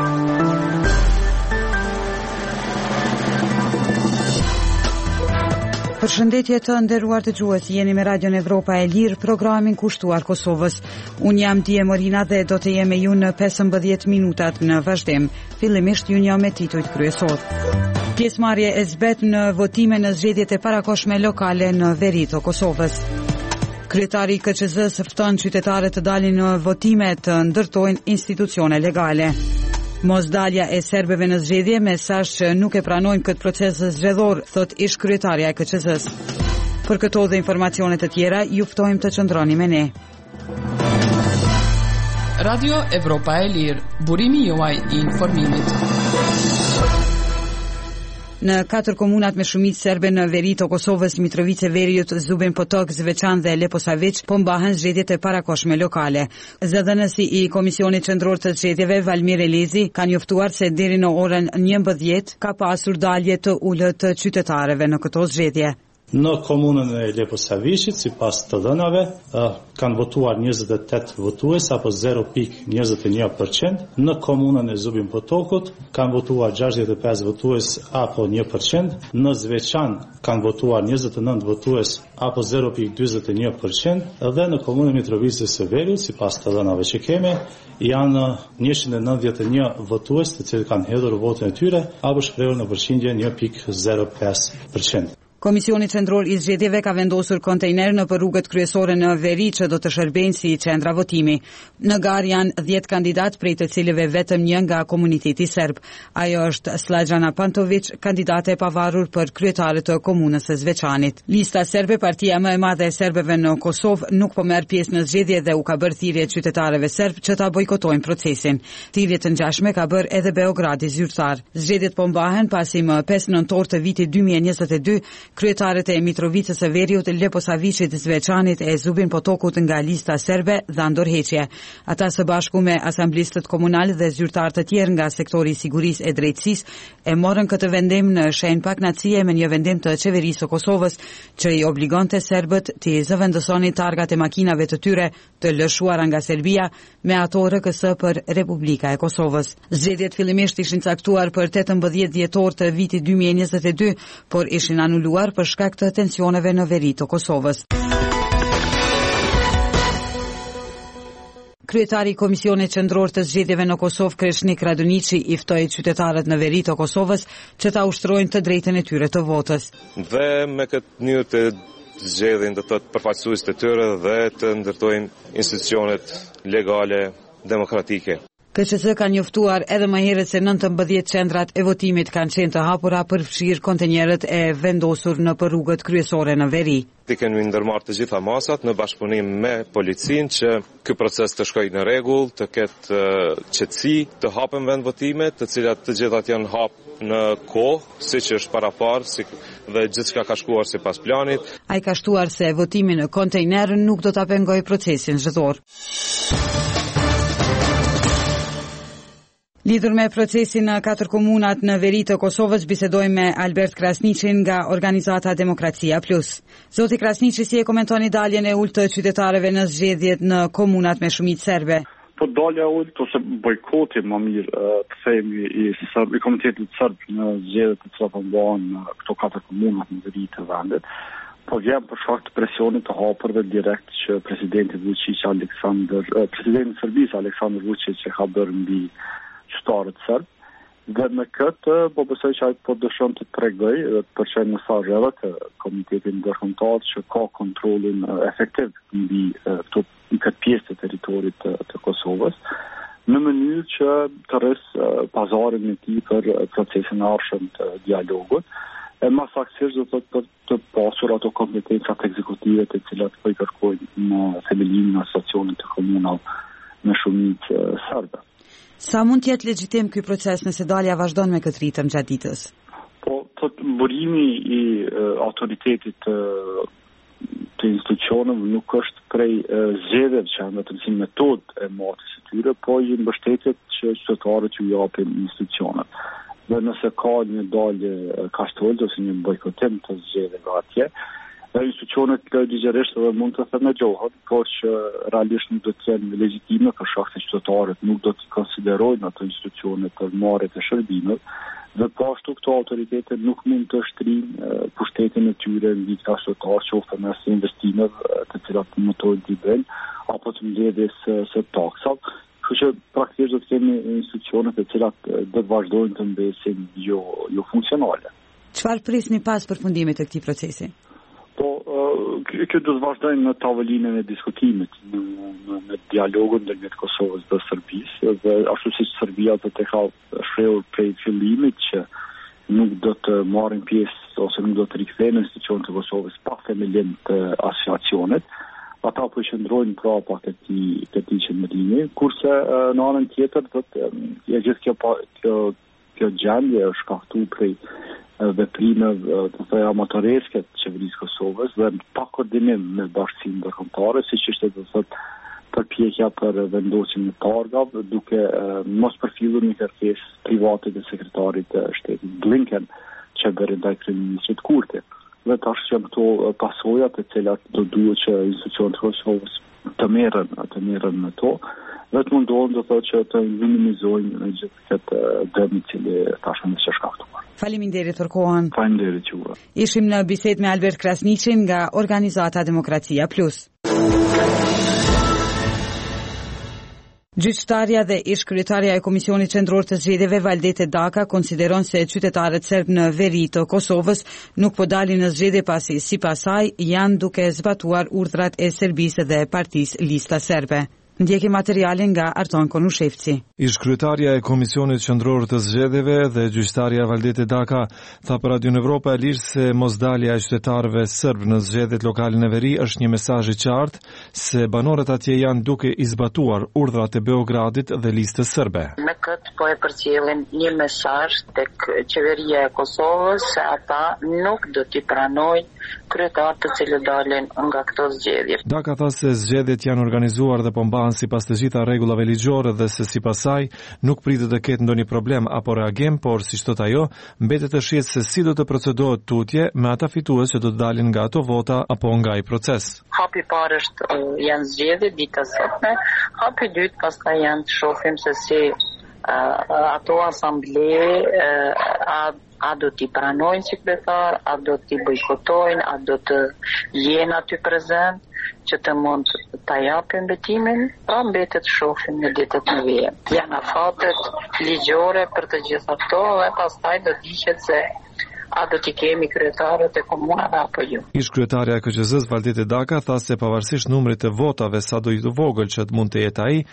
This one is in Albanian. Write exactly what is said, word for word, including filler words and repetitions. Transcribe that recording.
Përshëndetje të nderuar dëgjues, jeni me Radion Evropa e Lirë, programin kushtuar Kosovës. Unë jam Dije Morina dhe do të jem me ju në pesëmbëdhjetë minutat në vazhdim. Fillimisht ju njeh me titujt kryesor. Pjesëmarrje e zbet në votime në zgjedhjet e parakohshme lokale në veri të Kosovës. Kryetari i K Q Z-s fton qytetarët të dalin në votime të ndërtojnë institucione legale. Mosdalja e serbëve në zgjedhje, mesazh që nuk e pranojnë këtë proces zgjedhor, thot ish kryetaria e K Q Z-s. Për këto dhe informacione të tjera, ju ftojmë të qëndroni me ne. Radio Evropa e Lirë, burimi juaj i informimit. Në katër komunat me shumicë serbe në veri të Kosovës, Mitrovice, Veriut, Zubin Potok, Zveçan dhe Leposavić, po mbahen zgjedhjet e parakohshme lokale. Zëdhënësi i Komisionit Qendror të Zgjedhjeve, Valmir Elezi, ka njoftuar se deri në orën njëmbëdhjetë ka pasur dalje të ulët të qytetarëve në këto zgjedhje. Në komunën e Leposavićit, sipas të dhënave, kanë votuar njëzet e tetë votues apo zero pikë njëzet e një përqind. Në komunën e Zubin Potokut kanë votuar gjashtëdhjetë e pesë votues apo një përqind. Në Zveçan kanë votuar njëzet e nëntë votues apo zero pikë dyzet e një përqind. Dhe në komunën e Mitrovice së Veriut, sipas të dhënave që kemi, janë njëqind e nëntëdhjetë e një votues të cilët kanë hedhur votën e tyre apo shprehur në përqindje një pikë zero pesë përqind. Komisioni Qendror i Zgjedhjeve ka vendosur kontejner në rrugët kryesore në veri që do të shërbejnë si qendra votimi. Në garë janë dhjetë kandidat, prej të cilëve vetëm një nga komuniteti serb. Ajo është Slađana Pantović, kandidate e pavarur për kryetaret të komunës së Zveçanit. Lista serbe, partia më e madhe e serbëve në Kosovë, nuk po merr pjesë në zgjedhje dhe u ka bërë thirrje qytetarëve serb që ta bojkotojnë procesin. Thirrje të ngjashme ka bërë edhe Beogradi zyrtar. Zgjedhjet po mbahen pasi më pesë nëntor të vitit dy mijë e njëzet e dy kryetarët e Mitrovicës së Veriut, Leposavićit, Zveçanit e Zubin Potokut nga lista serbe dhan dorëheqje. Ata së bashku me asamblistët komunal dhe zyrtar të tjerë nga sektori i sigurisë e drejtësisë e morën këtë vendim në shenjë pakënaqësie me një vendim të qeverisë së Kosovës që i obligonte serbët të zëvendësonin targat e makinave të tyre të lëshuara nga Serbia me ato R K S për Republika e Kosovës. Zgjedhjet fillimisht ishin caktuar për tetëmbëdhjetë dhjetor të vitit dy mijë e njëzet e dy, por ishin anuluar për shkak të tensioneve në veri të Kosovës. Kryetari i Komisionit Qendror të Zgjedhjeve në Kosovë, Kreshnik Radonici, i ftoi qytetarët në veri të Kosovës që ta ushtrojnë të drejtën e tyre të votës. Dhe me këtë mënyrë të zgjedhin do të përfaqësuesit e tyre dhe të ndërtojnë institucionet legale demokratike. K Q Z ka njoftuar edhe më herët se nëntëmbëdhjetë qendrat e votimit kanë qenë të hapura për fshirë kontenjerët e vendosur në rrugët kryesore në veri. Ti kemi ndërmarrë të gjitha masat në bashkëpunim me policinë që ky proces të shkojë në rregull, të ketë uh, qetësi, të hapen vend votime, të cilat të gjithat janë hap në kohë, siç është parapar, si dhe gjithçka ka shkuar sipas planit. Ai ka shtuar se votimi në kontejner nuk do ta pengojë procesin zgjedhor. Lidhur me procesin në katër komunat në veri të Kosovës, bisedojmë me Albert Krasniqin nga organizata Demokracia Plus. Zoti Krasniqi, si e komentoni daljen e ulët të qytetarëve në zgjedhjet në komunat me shumicë serbe? Po dalja e ulët ose bojkoti më mirë të themi i, i Komitetit Serb në zgjedhjet të cilat mbahen në këto katër komunat në veri të vendit. Po vjen për shkak të presionit të hapurve direkt që presidenti Vučić Aleksandar, presidenti i Serbisë Aleksandar Vučić e ka bërë mbi qytetarët serb, dhe me këtë po besoj që ai po dëshon të tregoj dhe të përçojë mesazh edhe të Komitetit Ndërkombëtar që ka kontrollin efektiv mbi këto këtë pjesë të territorit të, të Kosovës, në mënyrë që të rres pazarin e tij për procesin e ardhshëm të dialogut. E më saktësisht do të të, të pasur ato kompetencat ekzekutive të cilat po i kërkojnë në themelimin e asociacionit të komunave me shumicë serbe. Sa mund të jetë legjitim ky proces nëse dalja vazhdon me këtë ritëm gjatë ditës? Po, thot burimi i uh, autoritetit uh, të institucioneve nuk është prej uh, zgjedhjeve që janë vetëm si metodë e matës së tyre, po i mbështetjet që qytetarët ju japin institucionet. Dhe nëse ka një dalje uh, kashtollë ose një bojkotim të zgjedhjeve atje, Institucionet ligjërisht edhe mund të themelohen, por që realisht nuk do të jenë legjitime për shkak se qytetarët nuk do të konsiderojnë ato institucione për marrje të shërbimeve, dhe po ashtu këto autoritetet nuk mund të shtrinë pushtetin e tyre mbi këta qytetarë, qoftë mes investimeve të cilat mundojnë të bëjnë, apo të mbledhjes së taksave. Kështu që praktikisht do të kemi institucione të cilat do të vazhdojnë të mbesin jo, jo funksionale. Çfarë prisni pas përfundimit të këtij procesi? Po, kjo do të vazhdojnë në tavolinën e diskutimit, në, në, në dialogun ndërmjet Kosovës dhe Serbisë, dhe ashtu siç Serbia do të ka shprehur prej fillimit që nuk do të marrin pjesë ose nuk do të rikthehen institucionet e Kosovës pa themelim të asociacionit. Ata po qëndrojnë prapa këtij këtij qendrimi, kurse në anën tjetër do të e gjithë kjo kjo kjo gjendje është shkaktuar prej veprimeve të thënë amatoreske të qeverisë Kosovës dhe pa koordinim me bashkësinë ndërkombëtare, siç ishte do të thotë përpjekja për vendosjen e targave, duke uh, mos përfillur një kërkesë private të sekretarit të shtetit Blinken që bëri ndaj kryeministrit Kurti. Dhe tash janë këto pasojat të cilat do duhet që institucionet e Kosovës të merren, të merren me to, dhe të mundohen do thotë që të minimizojnë në gjithë këtë dëm i cili tashmë është shkaktuar. Faleminderit për kohën. Faleminderit juve. Ishim në bisedë me Albert Krasniqin nga organizata Demokracia Plus. Gjyqtarja dhe ish kryetaria e Komisionit Qendror të Zgjedhjeve Valdete Daka konsideron se qytetarët serb në veri të Kosovës nuk po dalin në zgjedhje pasi sipas saj janë duke zbatuar urdhrat e Serbisë dhe Partisë Lista Serbe. Ndjeki materialin nga Arton Konushevci. Ish kryetaria e Komisionit Qendror të Zgjedhjeve dhe gjyqtarja Valdete Daka tha për Radio Evropa e Lirë se mosdalja e qytetarëve serb në zgjedhjet lokale në veri është një mesazh i qartë se banorët atje janë duke i zbatuar urdhrat e Beogradit dhe listës serbe. Me këtë po e përcjellin një mesazh tek qeveria e Kosovës se ata nuk do t'i pranojnë kryetarët të cilët dalin nga këto zgjedhje. Daka tha se zgjedhjet janë organizuar dhe po sipas të gjitha rregullave ligjore dhe se sipas saj nuk pritet të ketë ndonjë problem apo reagim, por siç thot ajo, mbetet të shihet se si do të procedohet tutje me ata fitues që do të dalin nga ato vota apo nga ai proces. Hapi i parë është uh, janë zgjedhjet dita sotme, hapi i dytë pastaj janë të shohim se si uh, ato asamble uh, a A do t'i pranojnë si kryetar, a do t'i bojkotojnë, a do të jenë aty prezent që të mund t'a japin betimin, pra mbetet shohim në ditët në vijim. Janë afatet ligjore për të gjitha këto dhe pastaj do dihet se a do t'i kemi kryetarët e komunave apo jo. Ish kryetaria e K Q Z-s Valdete Daka tha se pavarësisht numrit të votave sa do i të vogël që të mund të jetë ai,